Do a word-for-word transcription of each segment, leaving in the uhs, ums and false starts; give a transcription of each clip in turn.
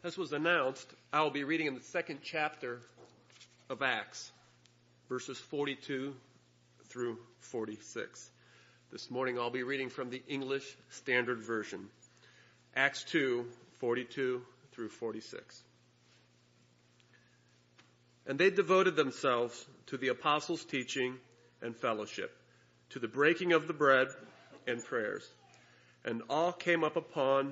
As was announced, I will be reading in the second chapter of Acts, verses forty-two through forty-six. This morning I'll be reading from the English Standard Version. Acts two, forty-two through forty-six. And they devoted themselves to the apostles' teaching and fellowship, to the breaking of the bread and prayers. And all came up upon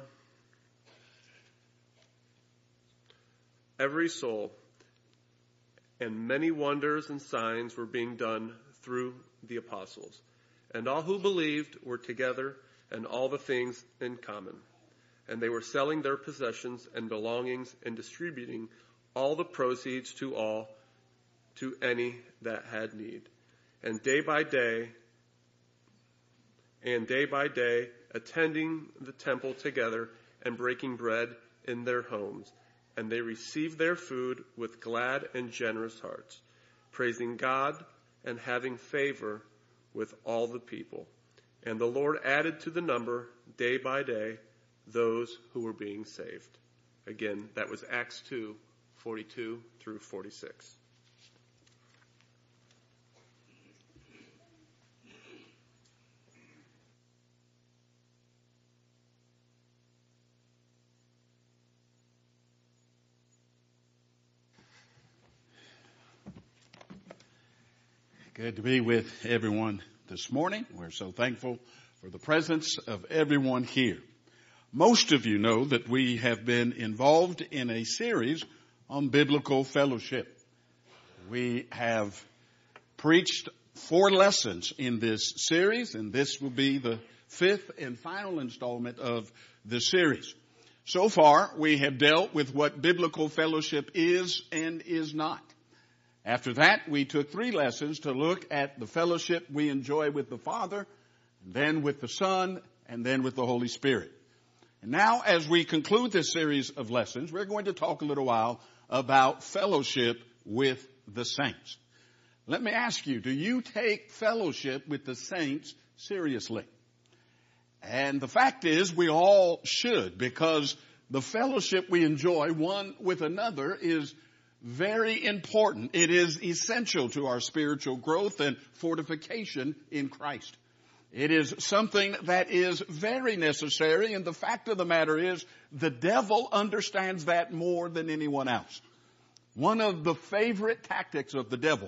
every soul, and many wonders and signs were being done through the apostles. And all who believed were together, and all the things in common. And they were selling their possessions and belongings and distributing all the proceeds to all, to any that had need. And day by day, and day by day, attending the temple together and breaking bread in their homes. And they received their food with glad and generous hearts, praising God and having favor with all the people. And the Lord added to the number, day by day, those who were being saved. Again, that was Acts two, forty-two through forty-six. Good to be with everyone this morning. We're so thankful for the presence of everyone here. Most of you know that we have been involved in a series on biblical fellowship. We have preached four lessons in this series, and this will be the fifth and final installment of the series. So far, we have dealt with what biblical fellowship is and is not. After that, we took three lessons to look at the fellowship we enjoy with the Father, then with the Son, and then with the Holy Spirit. And now, as we conclude this series of lessons, we're going to talk a little while about fellowship with the saints. Let me ask you, do you take fellowship with the saints seriously? And the fact is, we all should, because the fellowship we enjoy one with another is very important. It is essential to our spiritual growth and fortification in Christ. It is something that is very necessary, and the fact of the matter is the devil understands that more than anyone else. One of the favorite tactics of the devil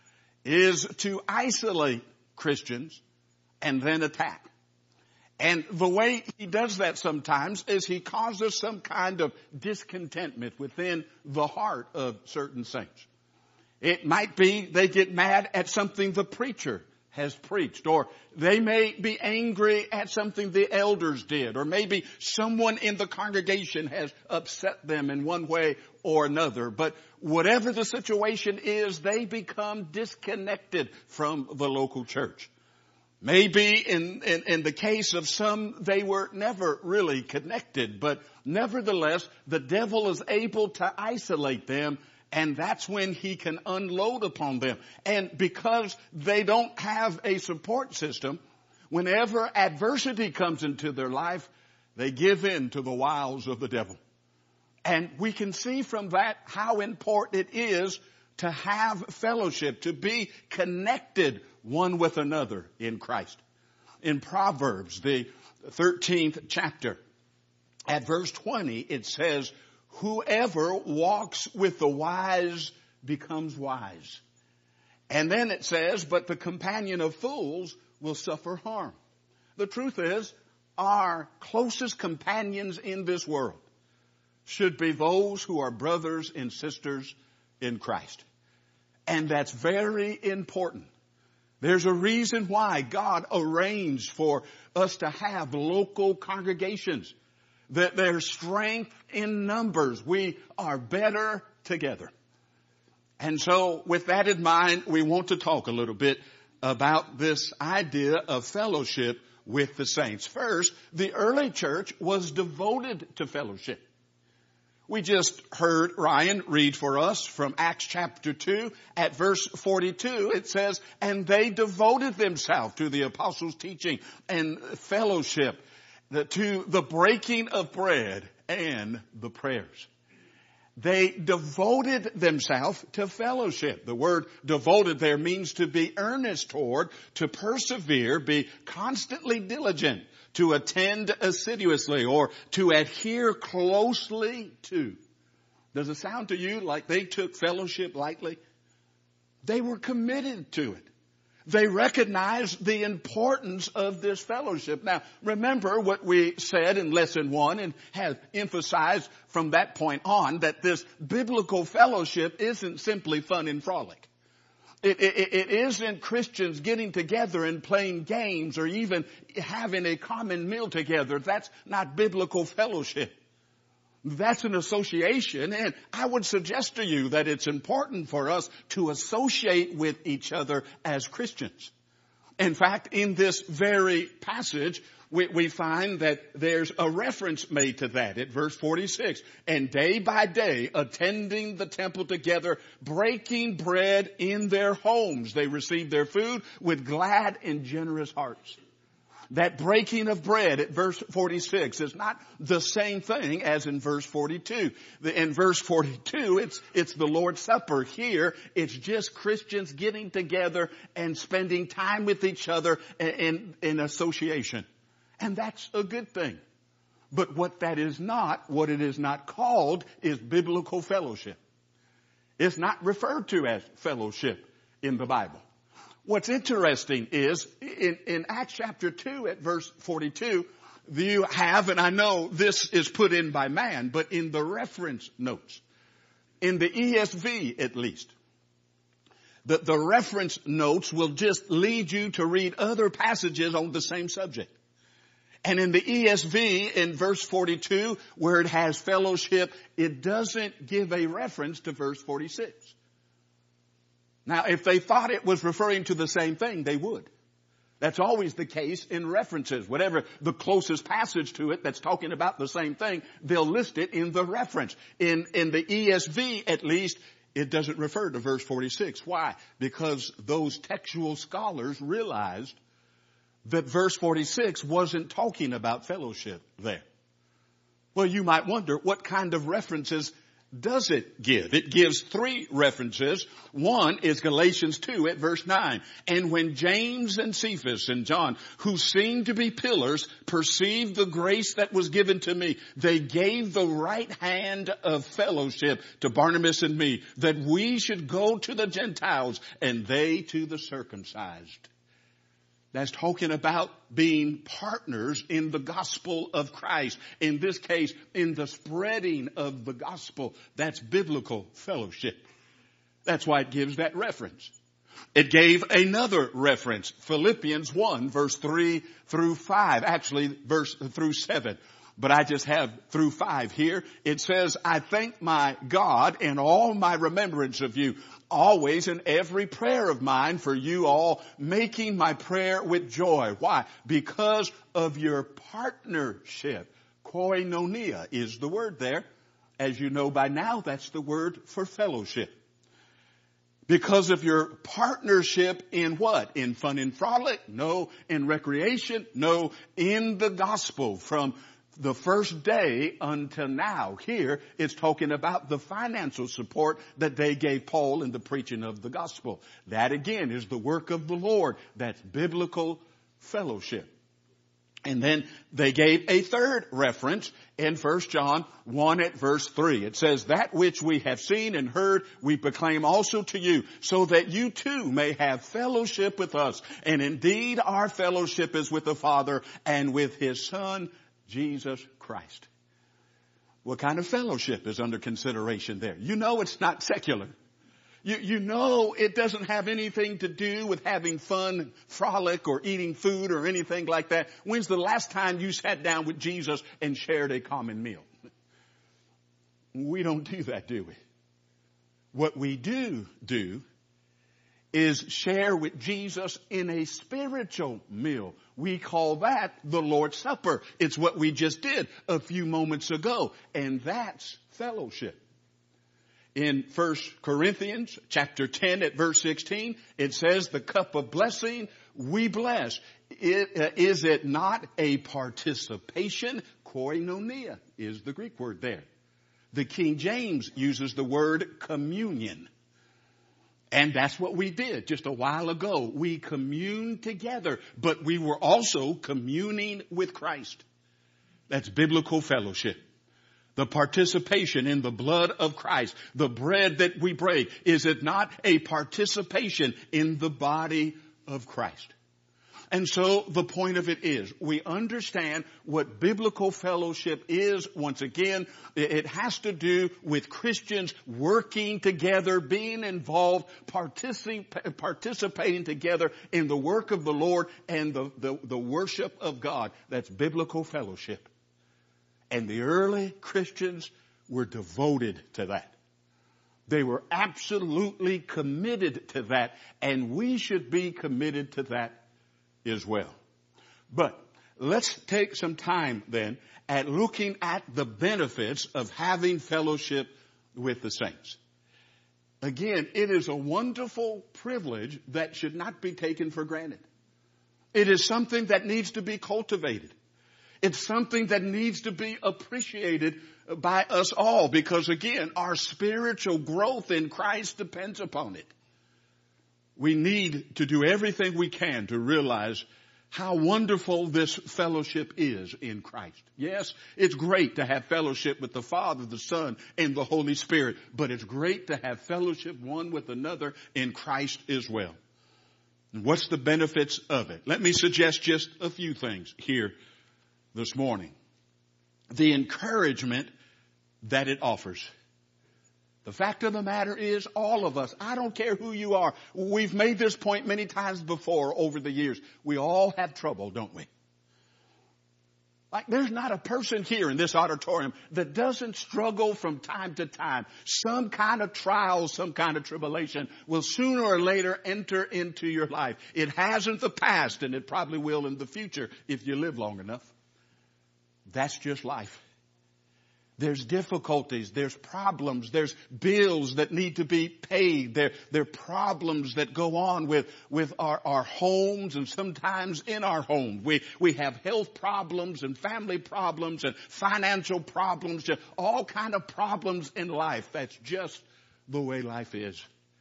is to isolate Christians and then attack. And the way he does that sometimes is he causes some kind of discontentment within the heart of certain saints. It might be they get mad at something the preacher has preached, or they may be angry at something the elders did, or maybe someone in the congregation has upset them in one way or another. But whatever the situation is, they become disconnected from the local church. Maybe in, in, in the case of some, they were never really connected, but nevertheless, the devil is able to isolate them, and that's when he can unload upon them. And because they don't have a support system, whenever adversity comes into their life, they give in to the wiles of the devil. And we can see from that how important it is to have fellowship, to be connected one with another in Christ. In Proverbs, the thirteenth chapter, at verse twenty, it says, whoever walks with the wise becomes wise. And then it says, but the companion of fools will suffer harm. The truth is, our closest companions in this world should be those who are brothers and sisters in Christ. And that's very important. There's a reason why God arranged for us to have local congregations. That there's strength in numbers. We are better together. And so with that in mind, we want to talk a little bit about this idea of fellowship with the saints. First, the early church was devoted to fellowship. We just heard Ryan read for us from Acts chapter two at verse forty-two. It says, and they devoted themselves to the apostles' teaching and fellowship, to the breaking of bread and the prayers. They devoted themselves to fellowship. The word devoted there means to be earnest toward, to persevere, be constantly diligent, to attend assiduously, or to adhere closely to. Does it sound to you like they took fellowship lightly? They were committed to it. They recognized the importance of this fellowship. Now, remember what we said in lesson one and have emphasized from that point on, that this biblical fellowship isn't simply fun and frolic. It, it, it isn't Christians getting together and playing games or even having a common meal together. That's not biblical fellowship. That's an association, and I would suggest to you that it's important for us to associate with each other as Christians. In fact, in this very passage, we, we find that there's a reference made to that at verse forty-six. And day by day, attending the temple together, breaking bread in their homes, they received their food with glad and generous hearts. That breaking of bread at verse forty-six is not the same thing as in verse forty-two. In verse forty-two, it's, it's the Lord's Supper. Here, it's just Christians getting together and spending time with each other in, in association. And that's a good thing. But what that is not, what it is not called, is biblical fellowship. It's not referred to as fellowship in the Bible. What's interesting is in, in Acts chapter two at verse forty-two, you have, and I know this is put in by man, but in the reference notes, in the E S V at least, the, the reference notes will just lead you to read other passages on the same subject. And in the E S V, in verse forty-two, where it has fellowship, it doesn't give a reference to verse forty-six. Now, if they thought it was referring to the same thing, they would. That's always the case in references. Whatever the closest passage to it that's talking about the same thing, they'll list it in the reference. In, in the E S V, at least, it doesn't refer to verse forty-six. Why? Because those textual scholars realized that verse forty-six wasn't talking about fellowship there. Well, you might wonder, what kind of references does it give? It gives three references. One is Galatians two at verse nine. And when James and Cephas and John, who seemed to be pillars, perceived the grace that was given to me, they gave the right hand of fellowship to Barnabas and me, that we should go to the Gentiles and they to the circumcised. That's talking about being partners in the gospel of Christ. In this case, in the spreading of the gospel. That's biblical fellowship. That's why it gives that reference. It gave another reference, Philippians one, verse three through five. Actually, verse through seven. But I just have through five here. It says, I thank my God in all my remembrance of you, always in every prayer of mine for you all, making my prayer with joy. Why? Because of your partnership. Koinonia is the word there. As you know by now, that's the word for fellowship. Because of your partnership in what? In fun and frolic? No. In recreation? No. In the gospel. From the first day until now. Here, it's talking about the financial support that they gave Paul in the preaching of the gospel. That again is the work of the Lord. That's biblical fellowship. And then they gave a third reference in First John one at verse three. It says, that which we have seen and heard, we proclaim also to you, so that you too may have fellowship with us. And indeed, our fellowship is with the Father and with His Son, Jesus Christ. What kind of fellowship is under consideration there? You know it's not secular. You, you know it doesn't have anything to do with having fun, frolic, or eating food or anything like that. When's the last time you sat down with Jesus and shared a common meal? We don't do that, do we? What we do do is share with Jesus in a spiritual meal. We call that the Lord's Supper. It's what we just did a few moments ago. And that's fellowship. In First Corinthians chapter ten at verse sixteen, it says the cup of blessing we bless. It, uh, is it not a participation? Koinonia is the Greek word there. The King James uses the word communion. And that's what we did just a while ago. We communed together, but we were also communing with Christ. That's biblical fellowship. The participation in the blood of Christ, the bread that we break, is it not a participation in the body of Christ? And so the point of it is, we understand what biblical fellowship is. Once again, it has to do with Christians working together, being involved, particip- participating together in the work of the Lord and the, the, the worship of God. That's biblical fellowship. And the early Christians were devoted to that. They were absolutely committed to that, and we should be committed to that as well. But let's take some time then at looking at the benefits of having fellowship with the saints. Again, it is a wonderful privilege that should not be taken for granted. It is something that needs to be cultivated. It's something that needs to be appreciated by us all, because again, our spiritual growth in Christ depends upon it. We need to do everything we can to realize how wonderful this fellowship is in Christ. Yes, it's great to have fellowship with the Father, the Son, and the Holy Spirit, but it's great to have fellowship one with another in Christ as well. And what's the benefits of it? Let me suggest just a few things here this morning. The encouragement that it offers. The fact of the matter is, all of us, I don't care who you are, we've made this point many times before over the years. We all have trouble, don't we? Like, there's not a person here in this auditorium that doesn't struggle from time to time. Some kind of trial, some kind of tribulation will sooner or later enter into your life. It has in the past, and it probably will in the future if you live long enough. That's just life. There's difficulties, there's problems, there's bills that need to be paid, there, there are problems that go on with, with our, our homes and sometimes in our home. We, we have health problems and family problems and financial problems, just all kind of problems in life. That's just the way life is.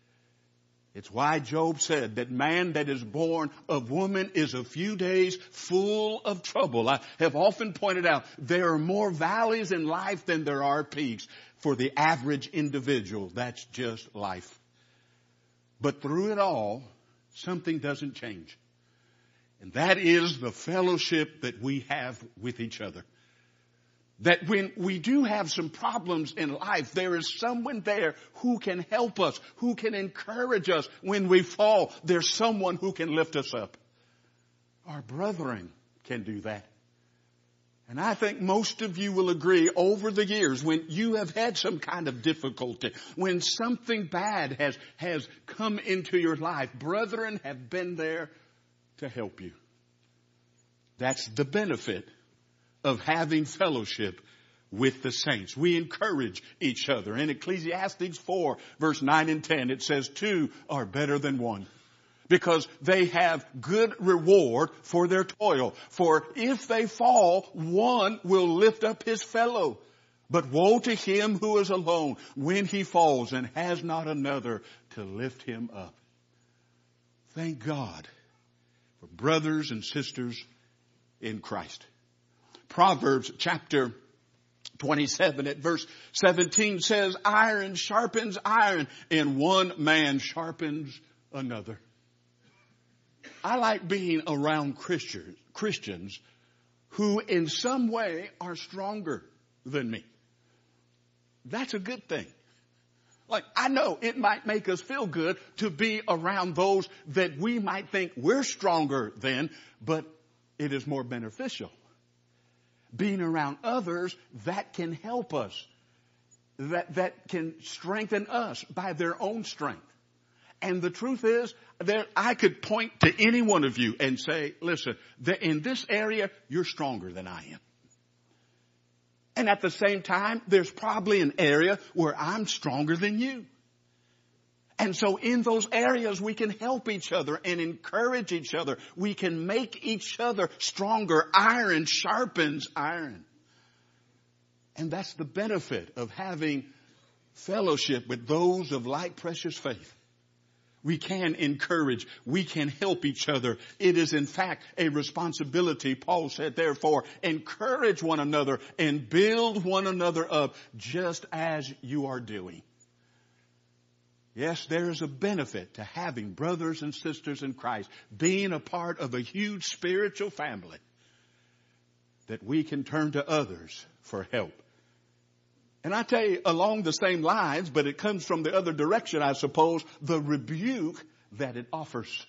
It's why Job said that man that is born of woman is a few days full of trouble. I have often pointed out there are more valleys in life than there are peaks for the average individual. That's just life. But through it all, something doesn't change. And that is the fellowship that we have with each other. That when we do have some problems in life, there is someone there who can help us, who can encourage us when we fall. There's someone who can lift us up. Our brethren can do that. And I think most of you will agree over the years when you have had some kind of difficulty, when something bad has, has come into your life, brethren have been there to help you. That's the benefit of having fellowship with the saints. We encourage each other. In Ecclesiastes four, verse nine and ten, it says two are better than one, because they have good reward for their toil. For if they fall, one will lift up his fellow. But woe to him who is alone when he falls and has not another to lift him up. Thank God for brothers and sisters in Christ. Proverbs chapter twenty-seven at verse seventeen says, iron sharpens iron and one man sharpens another. I like being around Christians, Christians who in some way are stronger than me. That's a good thing. Like, I know it might make us feel good to be around those that we might think we're stronger than, but it is more beneficial being around others that can help us, that, that can strengthen us by their own strength. And the truth is, there, I could point to any one of you and say, listen, in this area, you're stronger than I am. And at the same time, there's probably an area where I'm stronger than you. And so in those areas, we can help each other and encourage each other. We can make each other stronger. Iron sharpens iron. And that's the benefit of having fellowship with those of like precious faith. We can encourage. We can help each other. It is in fact a responsibility. Paul said, therefore, encourage one another and build one another up just as you are doing. Yes, there is a benefit to having brothers and sisters in Christ, being a part of a huge spiritual family that we can turn to others for help. And I tell you, along the same lines, but it comes from the other direction, I suppose, the rebuke that it offers.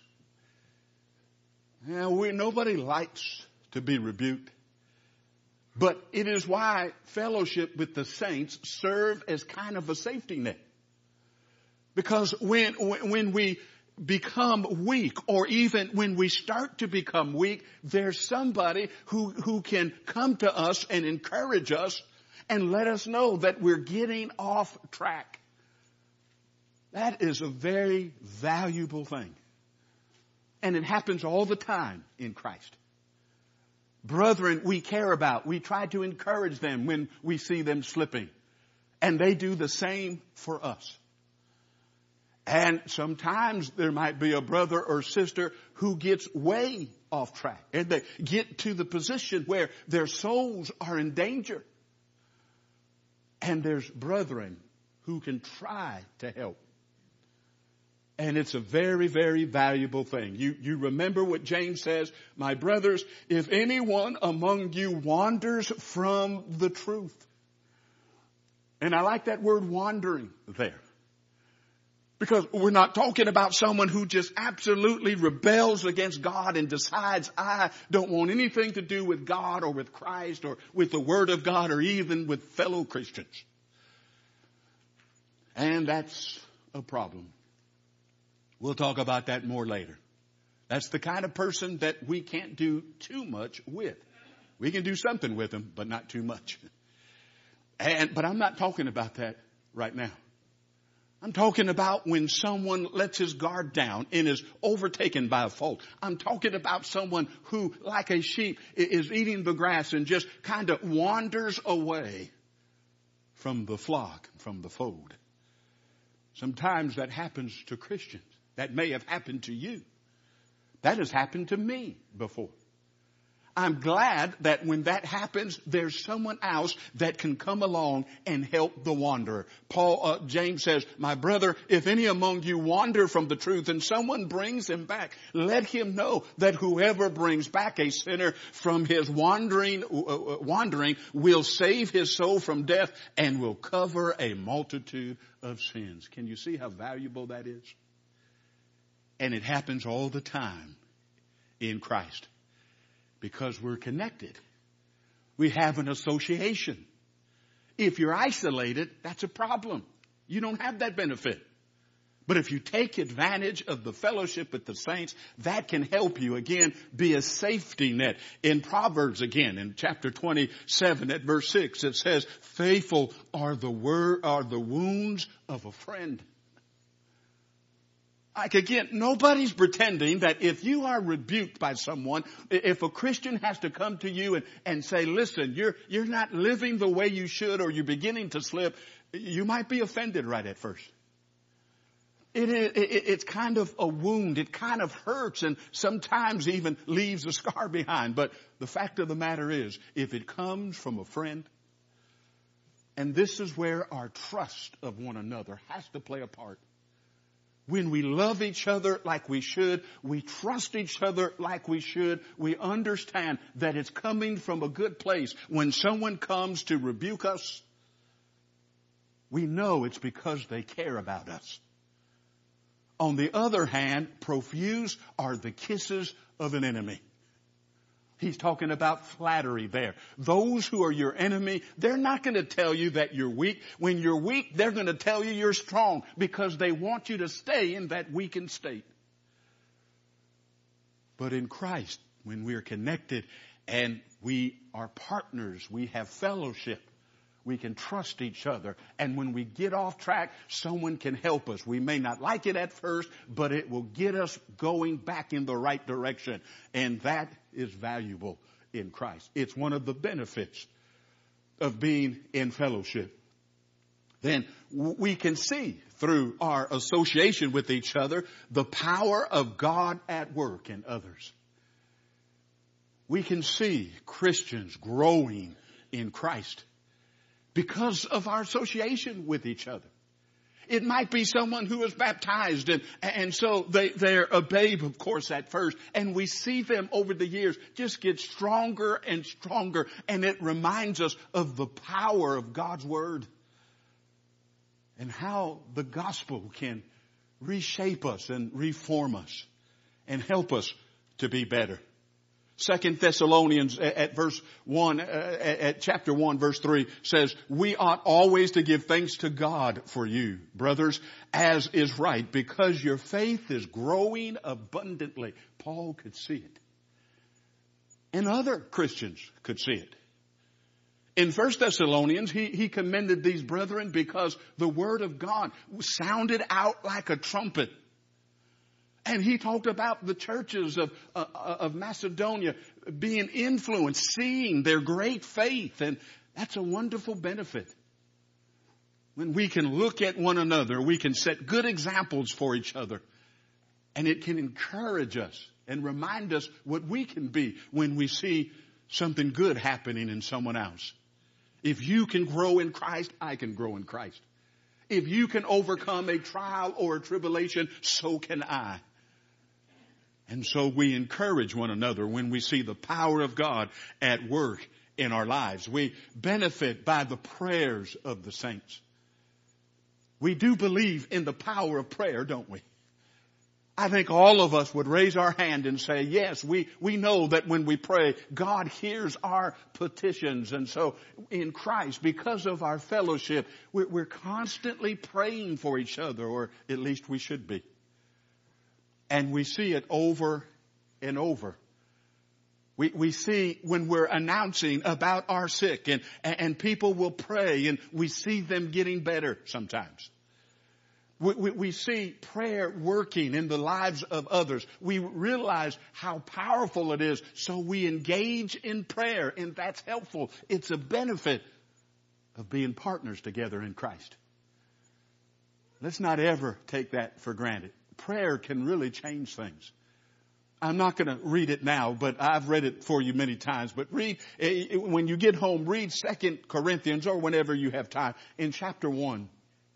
Now, we, nobody likes to be rebuked. But it is why fellowship with the saints serve as kind of a safety net. Because when, when we become weak, or even when we start to become weak, there's somebody who, who can come to us and encourage us and let us know that we're getting off track. That is a very valuable thing. And it happens all the time in Christ. Brethren we care about, we try to encourage them when we see them slipping. And they do the same for us. And sometimes there might be a brother or sister who gets way off track. And they get to the position where their souls are in danger. And there's brethren who can try to help. And it's a very, very valuable thing. You, you remember what James says, my brothers, if anyone among you wanders from the truth. And I like that word wandering there. Because we're not talking about someone who just absolutely rebels against God and decides, I don't want anything to do with God or with Christ or with the Word of God or even with fellow Christians. And that's a problem. We'll talk about that more later. That's the kind of person that we can't do too much with. We can do something with them, but not too much. And, but I'm not talking about that right now. I'm talking about when someone lets his guard down and is overtaken by a fault. I'm talking about someone who, like a sheep, is eating the grass and just kind of wanders away from the flock, from the fold. Sometimes that happens to Christians. That may have happened to you. That has happened to me before. I'm glad that when that happens, there's someone else that can come along and help the wanderer. Paul, uh, James says, my brother, if any among you wander from the truth and someone brings him back, let him know that whoever brings back a sinner from his wandering, uh, wandering will save his soul from death and will cover a multitude of sins. Can you see how valuable that is? And it happens all the time in Christ. Because we're connected. We have an association. If you're isolated, that's a problem. You don't have that benefit. But if you take advantage of the fellowship with the saints, that can help you, again, be a safety net. In Proverbs, again, in chapter twenty-seven at verse six, it says, faithful are the word, are the wounds of a friend. Like again, nobody's pretending that if you are rebuked by someone, if a Christian has to come to you and, and say, listen, you're, you're not living the way you should or you're beginning to slip, you might be offended right at first. It, it, it, it's kind of a wound. It kind of hurts and sometimes even leaves a scar behind. But the fact of the matter is, if it comes from a friend, and this is where our trust of one another has to play a part. When we love each other like we should, we trust each other like we should, we understand that it's coming from a good place. When someone comes to rebuke us, we know it's because they care about us. On the other hand, profuse are the kisses of an enemy. He's talking about flattery there. Those who are your enemy, they're not going to tell you that you're weak. When you're weak, they're going to tell you you're strong because they want you to stay in that weakened state. But in Christ, when we're connected and we are partners, we have fellowship, we can trust each other. And when we get off track, someone can help us. We may not like it at first, but it will get us going back in the right direction. And that is valuable in Christ. It's one of the benefits of being in fellowship, then we can see through our association with each other the power of God at work in others. We can see Christians growing in Christ because of our association with each other. It might be someone who is baptized and, and so they, they're a babe, of course, at first. And we see them over the years just get stronger and stronger. And it reminds us of the power of God's Word and how the gospel can reshape us and reform us and help us to be better. Second Thessalonians at verse one, at chapter one, verse three says, we ought always to give thanks to God for you, brothers, as is right, because your faith is growing abundantly. Paul could see it. And other Christians could see it. In First Thessalonians, he, he commended these brethren because the word of God sounded out like a trumpet. And he talked about the churches of, uh, of Macedonia being influenced, seeing their great faith. And that's a wonderful benefit. When we can look at one another, we can set good examples for each other. And it can encourage us and remind us what we can be when we see something good happening in someone else. If you can grow in Christ, I can grow in Christ. If you can overcome a trial or a tribulation, so can I. And so we encourage one another when we see the power of God at work in our lives. We benefit by the prayers of the saints. We do believe in the power of prayer, don't we? I think all of us would raise our hand and say, yes, we, we know that when we pray, God hears our petitions. And so in Christ, because of our fellowship, we're, we're constantly praying for each other, or at least we should be. And we see it over and over. We, we see when we're announcing about our sick and, and people will pray and we see them getting better sometimes. We, we, we see prayer working in the lives of others. We realize how powerful it is. So we engage in prayer, and that's helpful. It's a benefit of being partners together in Christ. Let's not ever take that for granted. Prayer can really change things. I'm not going to read it now, but I've read it for you many times. But read, when you get home, read Second Corinthians or whenever you have time in chapter one.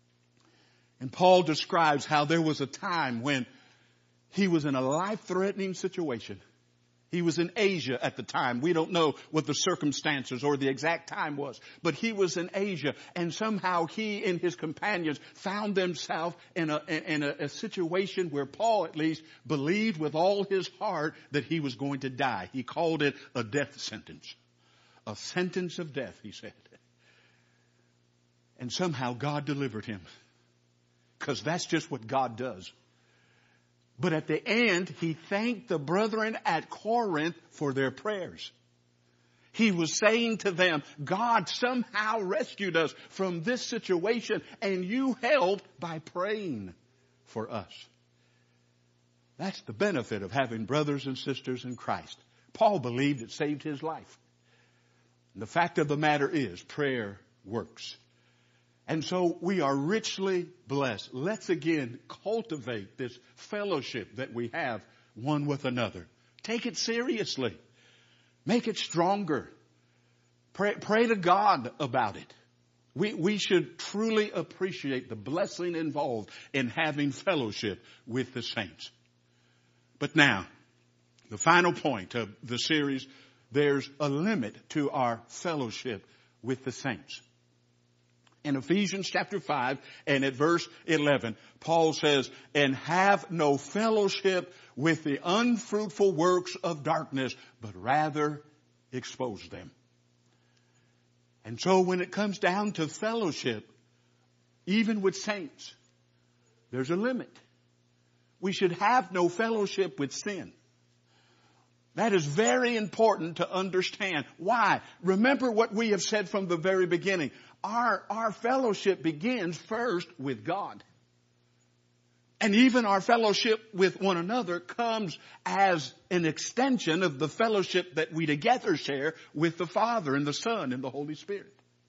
And Paul describes how there was a time when he was in a life-threatening situation. He was in Asia at the time. We don't know what the circumstances or the exact time was. But he was in Asia, and somehow he and his companions found themselves in a, in a, a situation where Paul at least believed with all his heart that he was going to die. He called it a death sentence. A sentence of death, he said. And somehow God delivered him. Because that's just what God does. But at the end, he thanked the brethren at Corinth for their prayers. He was saying to them, God somehow rescued us from this situation, and you helped by praying for us. That's the benefit of having brothers and sisters in Christ. Paul believed it saved his life. And the fact of the matter is, prayer works. And so we are richly blessed. Let's again cultivate this fellowship that we have one with another. Take it seriously. Make it stronger. Pray, pray to God about it. We, we should truly appreciate the blessing involved in having fellowship with the saints. But now, the final point of the series, there's a limit to our fellowship with the saints. In Ephesians chapter five and at verse eleven, Paul says, and have no fellowship with the unfruitful works of darkness, but rather expose them. And so when it comes down to fellowship, even with saints, there's a limit. We should have no fellowship with sin. That is very important to understand. Why? Remember what we have said from the very beginning. Our, our fellowship begins first with God. And even our fellowship with one another comes as an extension of the fellowship that we together share with the Father and the Son and the Holy Spirit.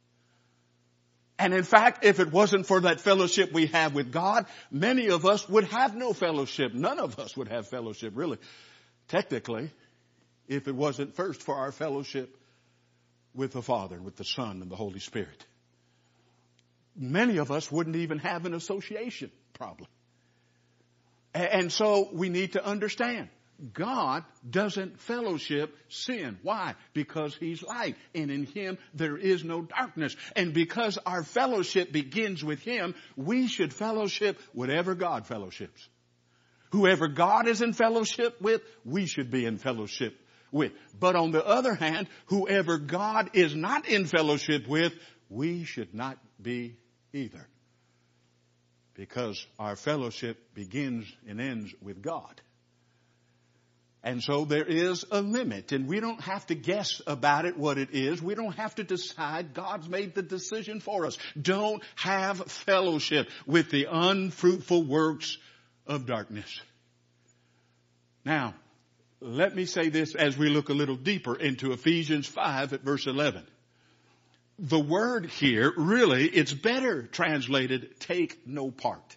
And in fact, if it wasn't for that fellowship we have with God, many of us would have no fellowship. None of us would have fellowship, really, technically, if it wasn't first for our fellowship with the Father, with the Son, and the Holy Spirit. Many of us wouldn't even have an association, probably. And so we need to understand, God doesn't fellowship sin. Why? Because He's light, and in Him there is no darkness. And because our fellowship begins with Him, we should fellowship whatever God fellowships. Whoever God is in fellowship with, we should be in fellowship with. But on the other hand, whoever God is not in fellowship with, we should not be either. Because our fellowship begins and ends with God. And so there is a limit, and we don't have to guess about it what it is. We don't have to decide. God's made the decision for us. Don't have fellowship with the unfruitful works of darkness. Now, let me say this as we look a little deeper into Ephesians five at verse eleven. The word here, really, it's better translated, take no part.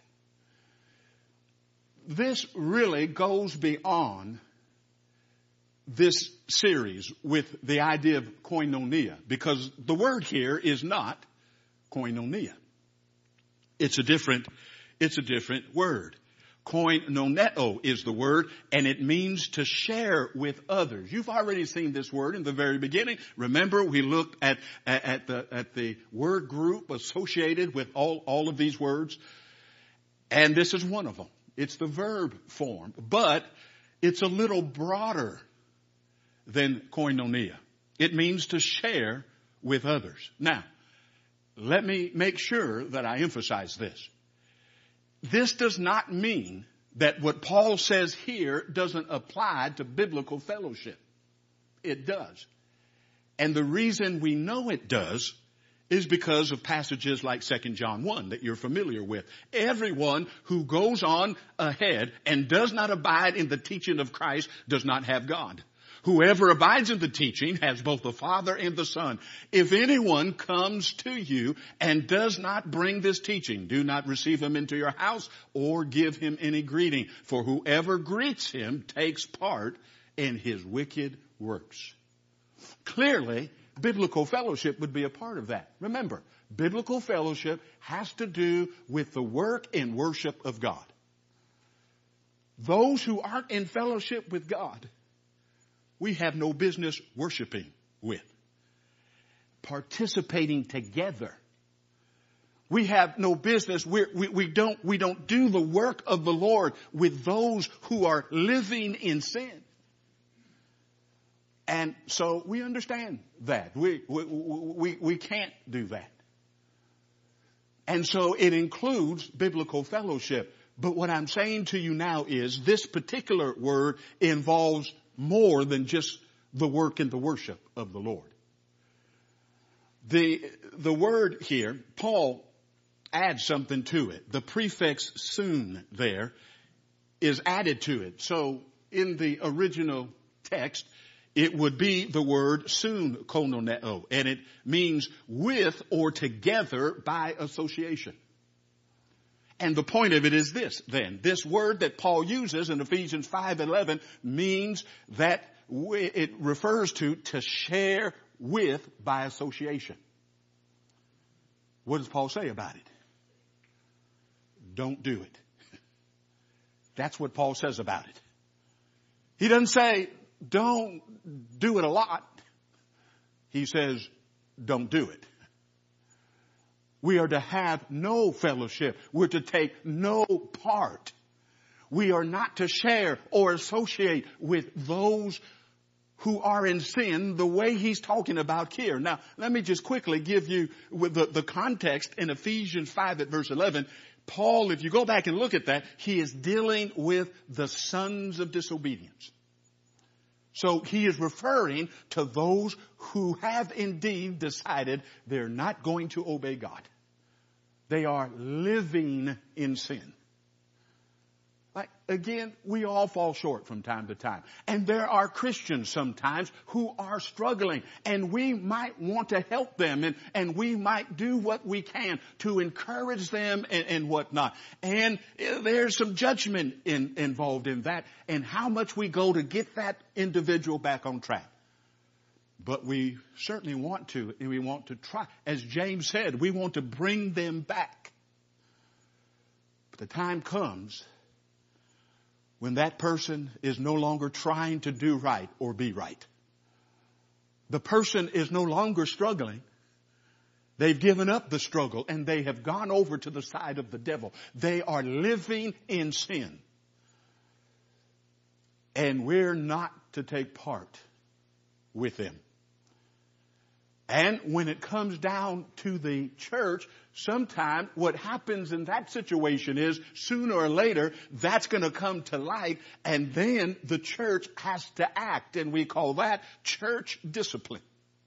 This really goes beyond this series with the idea of koinonia, because the word here is not koinonia. It's a different, it's a different word. Koinoneo is the word, and it means to share with others. You've already seen this word in the very beginning. Remember, we looked at, at, at the, at the word group associated with all, all of these words. And this is one of them. It's the verb form, but it's a little broader than koinonia. It means to share with others. Now, let me make sure that I emphasize this. This does not mean that what Paul says here doesn't apply to biblical fellowship. It does. And the reason we know it does is because of passages like Second John one that you're familiar with. Everyone who goes on ahead and does not abide in the teaching of Christ does not have God. Whoever abides in the teaching has both the Father and the Son. If anyone comes to you and does not bring this teaching, do not receive him into your house or give him any greeting. For whoever greets him takes part in his wicked works. Clearly, biblical fellowship would be a part of that. Remember, biblical fellowship has to do with the work and worship of God. Those who aren't in fellowship with God, we have no business worshiping with, participating together. We have no business. We're, we we don't we don't do the work of the Lord with those who are living in sin. And so we understand that we we we, we can't do that. And so it includes biblical fellowship. But what I'm saying to you now is this particular word involves more than just the work and the worship of the Lord. The, the word here, Paul adds something to it. The prefix soon there is added to it. So in the original text, it would be the word soon, koinoneo, and it means with or together by association. And the point of it is this, then. This word that Paul uses in Ephesians five eleven means that it refers to to share with by association. What does Paul say about it? Don't do it. That's what Paul says about it. He doesn't say, don't do it a lot. He says, don't do it. We are to have no fellowship. We're to take no part. We are not to share or associate with those who are in sin the way he's talking about here. Now, let me just quickly give you with the, the context in Ephesians five at verse eleven. Paul, if you go back and look at that, he is dealing with the sons of disobedience. So he is referring to those who have indeed decided they're not going to obey God. They are living in sin. Like, again, we all fall short from time to time. And there are Christians sometimes who are struggling, and we might want to help them, and, and we might do what we can to encourage them and, and whatnot. And there's some judgment in, involved in that, and how much we go to get that individual back on track. But we certainly want to, and we want to try. As James said, we want to bring them back. But the time comes when that person is no longer trying to do right or be right. The person is no longer struggling. They've given up the struggle and they have gone over to the side of the devil. They are living in sin. And we're not to take part with them. And when it comes down to the church, sometimes what happens in that situation is sooner or later that's going to come to light, and then the church has to act, and we call that church discipline.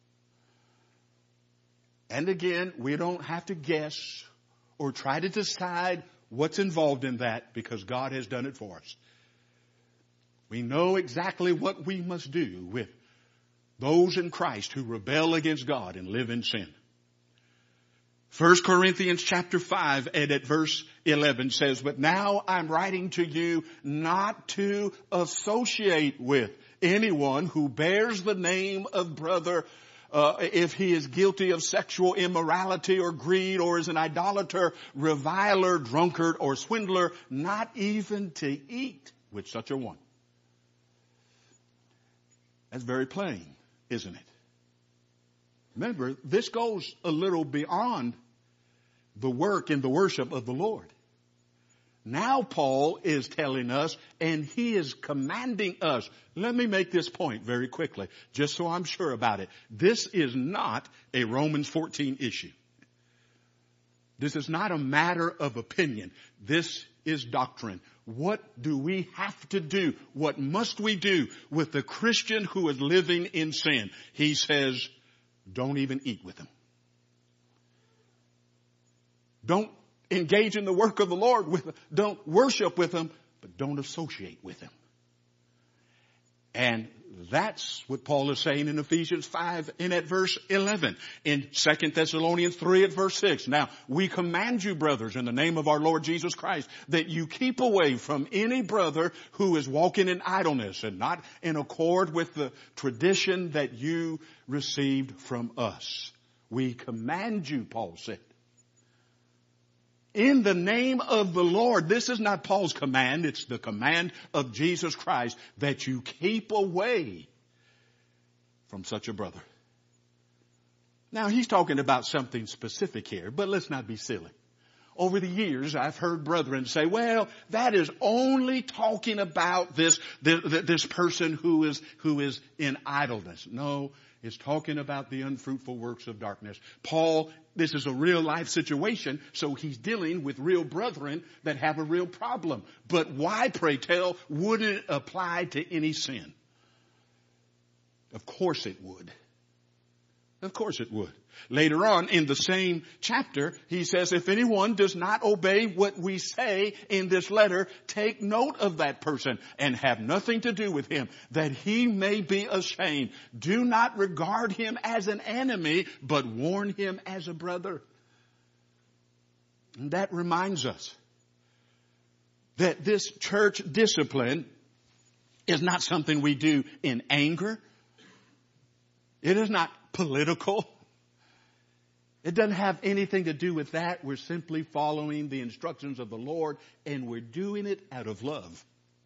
And again, we don't have to guess or try to decide what's involved in that, because God has done it for us. We know exactly what we must do with those in Christ who rebel against God and live in sin. First Corinthians chapter five and at verse eleven says, "But now I'm writing to you not to associate with anyone who bears the name of brother uh, if he is guilty of sexual immorality or greed, or is an idolater, reviler, drunkard, or swindler, not even to eat with such a one." That's very plain, isn't it? Remember, this goes a little beyond the work and the worship of the Lord. Now Paul is telling us, and he is commanding us. Let me make this point very quickly, just so I'm sure about it. This is not a Romans fourteen issue. This is not a matter of opinion. This is doctrine. What do we have to do? What must we do with the Christian who is living in sin? He says, don't even eat with him. Don't engage in the work of the Lord with him. Don't worship with him, but don't associate with him. And that's what Paul is saying in Ephesians five and at verse eleven. In Second Thessalonians three at verse six. "Now we command you, brothers, in the name of our Lord Jesus Christ, that you keep away from any brother who is walking in idleness and not in accord with the tradition that you received from us." We command you, Paul said. In the name of the Lord. This is not Paul's command. It's the command of Jesus Christ, that you keep away from such a brother. Now, he's talking about something specific here, but let's not be silly. Over the years, I've heard brethren say, well, that is only talking about this, this, this person who is, who is in idleness. No, it's talking about the unfruitful works of darkness. Paul, this is a real life situation, so he's dealing with real brethren that have a real problem. But why, pray tell, would it apply to any sin? Of course it would. Of course it would. Later on in the same chapter, he says, if anyone does not obey what we say in this letter, take note of that person and have nothing to do with him, that he may be ashamed. Do not regard him as an enemy, but warn him as a brother. And that reminds us that this church discipline is not something we do in anger. It is not political. It doesn't have anything to do with that. We're simply following the instructions of the Lord, and we're doing it out of love.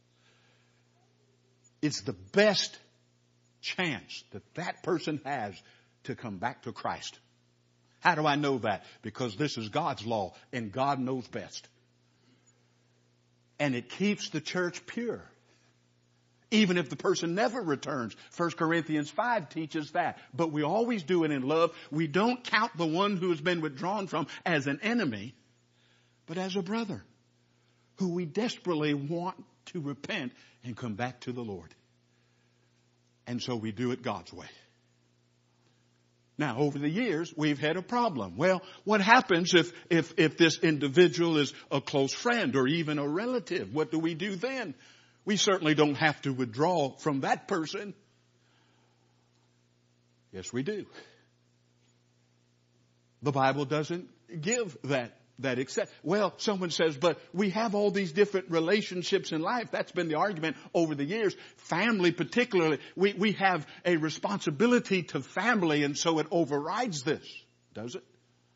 It's the best chance that that person has to come back to Christ. How do I know that? Because this is God's law, and God knows best. And it keeps the church pure. Even if the person never returns. First Corinthians five teaches that. But we always do it in love. We don't count the one who has been withdrawn from as an enemy, but as a brother who we desperately want to repent and come back to the Lord. And so we do it God's way. Now, over the years, we've had a problem. Well, what happens if, if, if this individual is a close friend or even a relative? What do we do then? We certainly don't have to withdraw from that person. Yes, we do. The Bible doesn't give that, that accept. Well, someone says, but we have all these different relationships in life. That's been the argument over the years. Family particularly, we, we have a responsibility to family, and so it overrides this. Does it?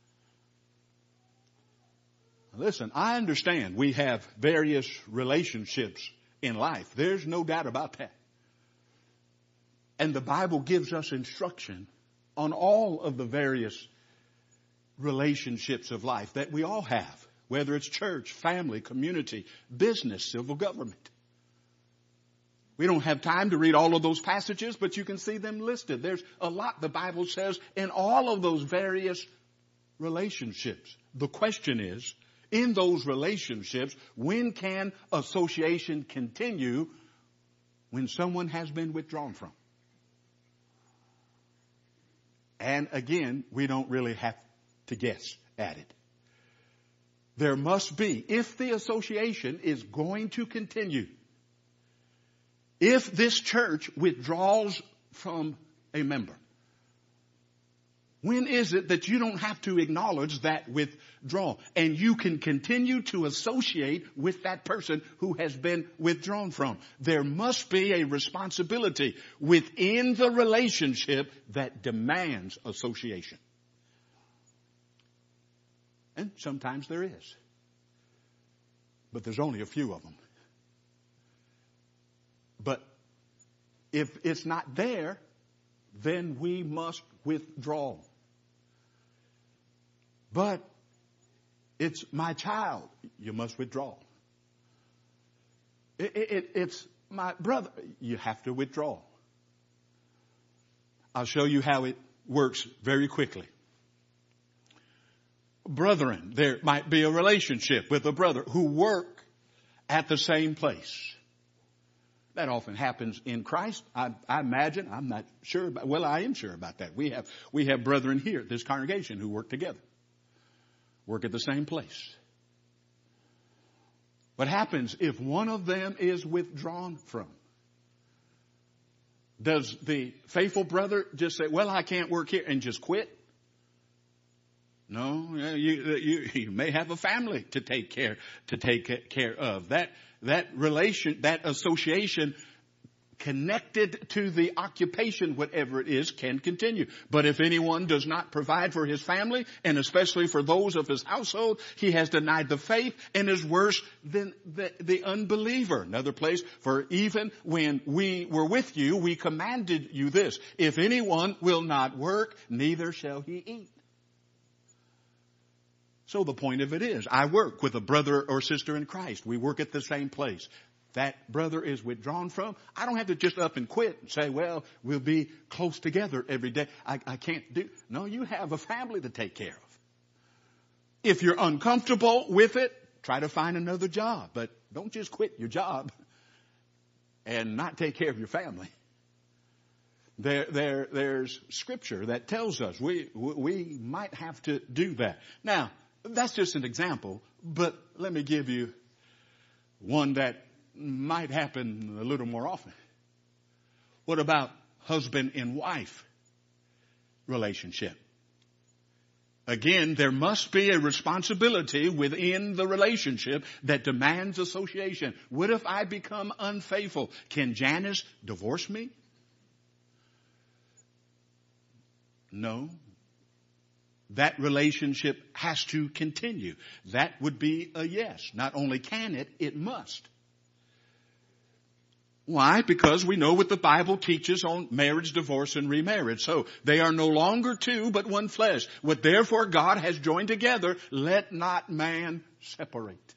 Listen, I understand we have various relationships in life. There's no doubt about that. And the Bible gives us instruction on all of the various relationships of life that we all have, whether it's church, family, community, business, civil government. We don't have time to read all of those passages, but you can see them listed. There's a lot the Bible says in all of those various relationships. The question is, in those relationships, when can association continue when someone has been withdrawn from? And again, we don't really have to guess at it. There must be, if the association is going to continue, if this church withdraws from a member, when is it that you don't have to acknowledge that withdrawal and you can continue to associate with that person who has been withdrawn from? There must be a responsibility within the relationship that demands association. And sometimes there is. But there's only a few of them. But if it's not there, then we must withdraw. But it's my child, you must withdraw. It, it, it's my brother, you have to withdraw. I'll show you how it works very quickly. Brethren, there might be a relationship with a brother who work at the same place. That often happens in Christ. I, I imagine, I'm not sure about, well, I am sure about that. We have, we have brethren here at this congregation who work together. Work at the same place. What happens if one of them is withdrawn from? Does the faithful brother just say, well, I can't work here, and just quit? No, you, you, you may have a family to take care, to take care of. That, that relation, that association connected to the occupation, whatever it is, can continue. But if anyone does not provide for his family, and especially for those of his household, he has denied the faith and is worse than the, the unbeliever. Another place, for even when we were with you, we commanded you this: if anyone will not work, neither shall he eat. So the point of it is, I work with a brother or sister in Christ. We work at the same place. That brother is withdrawn from. I don't have to just up and quit and say, well, we'll be close together every day. I, I can't do. No, you have a family to take care of. If you're uncomfortable with it, try to find another job. But don't just quit your job and not take care of your family. There, there, there's scripture that tells us we, we might have to do that. Now, that's just an example, but let me give you one that might happen a little more often. What about husband and wife relationship? Again, there must be a responsibility within the relationship that demands association. What if I become unfaithful? Can Janice divorce me? No. That relationship has to continue. That would be a yes. Not only can it, it must. Why? Because we know what the Bible teaches on marriage, divorce, and remarriage. So they are no longer two, but one flesh. What therefore God has joined together, let not man separate.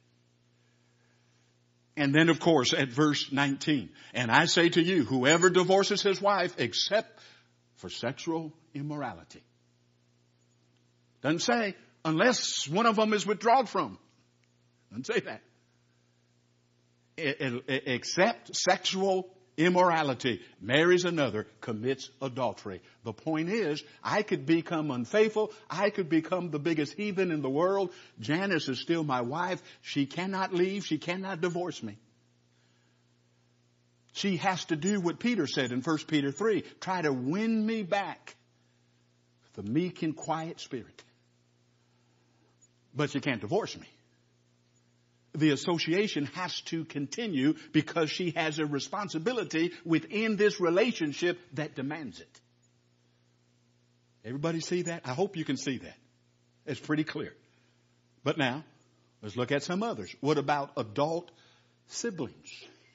And then, of course, at verse nineteen, and I say to you, whoever divorces his wife except for sexual immorality. Doesn't say unless one of them is withdrawn from. Doesn't say that. Except sexual immorality, marries another, commits adultery. The point is, I could become unfaithful. I could become the biggest heathen in the world. Janice is still my wife. She cannot leave. She cannot divorce me. She has to do what Peter said in First Peter three. Try to win me back with a meek and quiet spirit. But she can't divorce me. The association has to continue because she has a responsibility within this relationship that demands it. Everybody see that? I hope you can see that. It's pretty clear. But now, let's look at some others. What about adult siblings?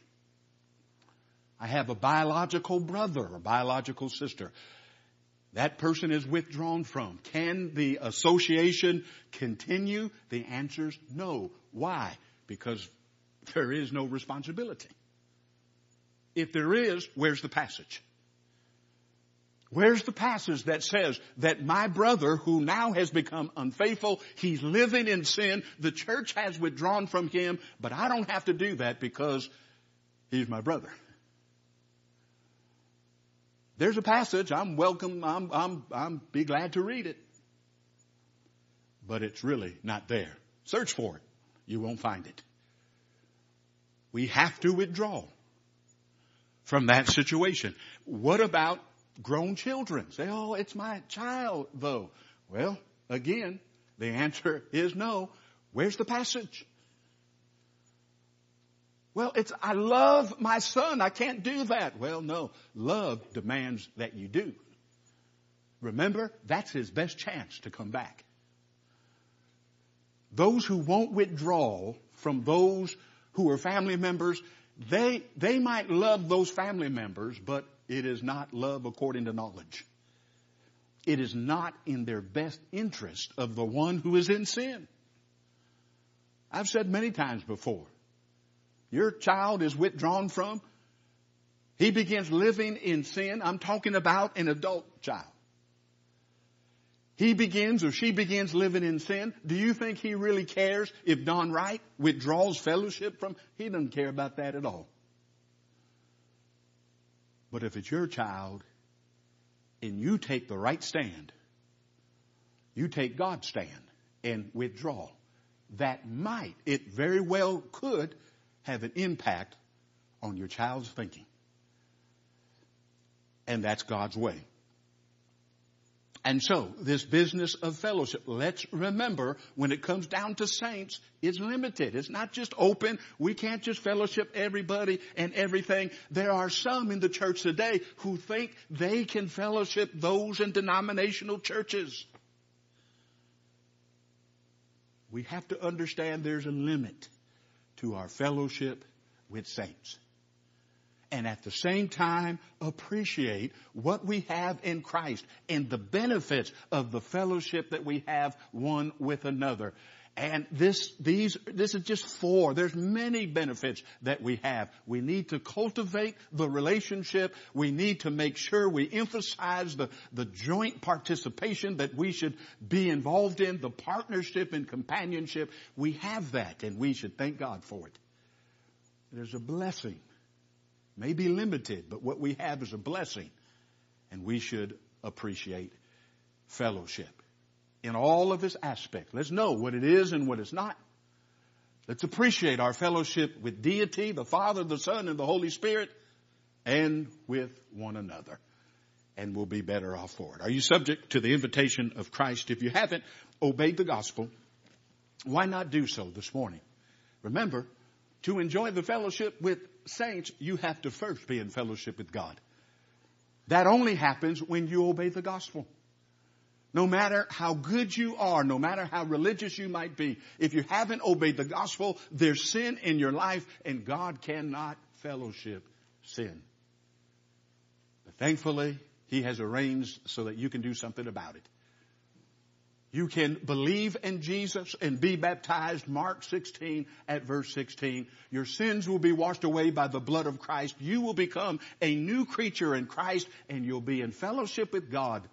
I have a biological brother or biological sister. That person is withdrawn from. Can the association continue? The answer is no. Why? Because there is no responsibility. If there is, where's the passage? Where's the passage that says that my brother who now has become unfaithful, he's living in sin, the church has withdrawn from him, but I don't have to do that because he's my brother. There's a passage. I'm welcome. I'm, I'm, I'm be glad to read it. But it's really not there. Search for it. You won't find it. We have to withdraw from that situation. What about grown children? Say, oh, it's my child, though. Well, again, the answer is no. Where's the passage? Well, it's, I love my son. I can't do that. Well, no. Love demands that you do. Remember, that's his best chance to come back. Those who won't withdraw from those who are family members, they, they might love those family members, but it is not love according to knowledge. It is not in their best interest of the one who is in sin. I've said many times before, your child is withdrawn from. He begins living in sin. I'm talking about an adult child. He begins or she begins living in sin. Do you think he really cares if Don Wright withdraws fellowship from? He doesn't care about that at all. But if it's your child and you take the right stand, you take God's stand and withdraw, that might, it very well could have an impact on your child's thinking. And that's God's way. And so, this business of fellowship, let's remember, when it comes down to saints, it's limited. It's not just open. We can't just fellowship everybody and everything. There are some in the church today who think they can fellowship those in denominational churches. We have to understand there's a limit to our fellowship with saints. And at the same time, appreciate what we have in Christ and the benefits of the fellowship that we have one with another. And this, these, this is just four. There's many benefits that we have. We need to cultivate the relationship. We need to make sure we emphasize the, the joint participation that we should be involved in, the partnership and companionship. We have that, and we should thank God for it. There's a blessing. May be limited, but what we have is a blessing, and we should appreciate fellowship in all of its aspects. Let's know what it is and what it's not. Let's appreciate our fellowship with deity, the Father, the Son, and the Holy Spirit, and with one another. And we'll be better off for it. Are you subject to the invitation of Christ? If you haven't obeyed the gospel, why not do so this morning? Remember, to enjoy the fellowship with saints, you have to first be in fellowship with God. That only happens when you obey the gospel. No matter how good you are, no matter how religious you might be, if you haven't obeyed the gospel, there's sin in your life, and God cannot fellowship sin. But thankfully, He has arranged so that you can do something about it. You can believe in Jesus and be baptized. Mark sixteen at verse sixteen. Your sins will be washed away by the blood of Christ. You will become a new creature in Christ, and you'll be in fellowship with God.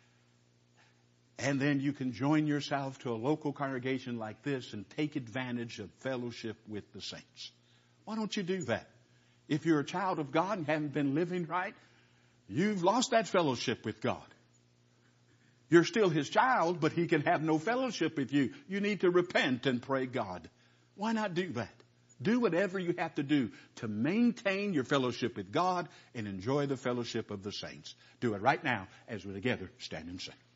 And then you can join yourself to a local congregation like this and take advantage of fellowship with the saints. Why don't you do that? If you're a child of God and haven't been living right, you've lost that fellowship with God. You're still his child, but he can have no fellowship with you. You need to repent and pray God. Why not do that? Do whatever you have to do to maintain your fellowship with God and enjoy the fellowship of the saints. Do it right now as we together stand and sing.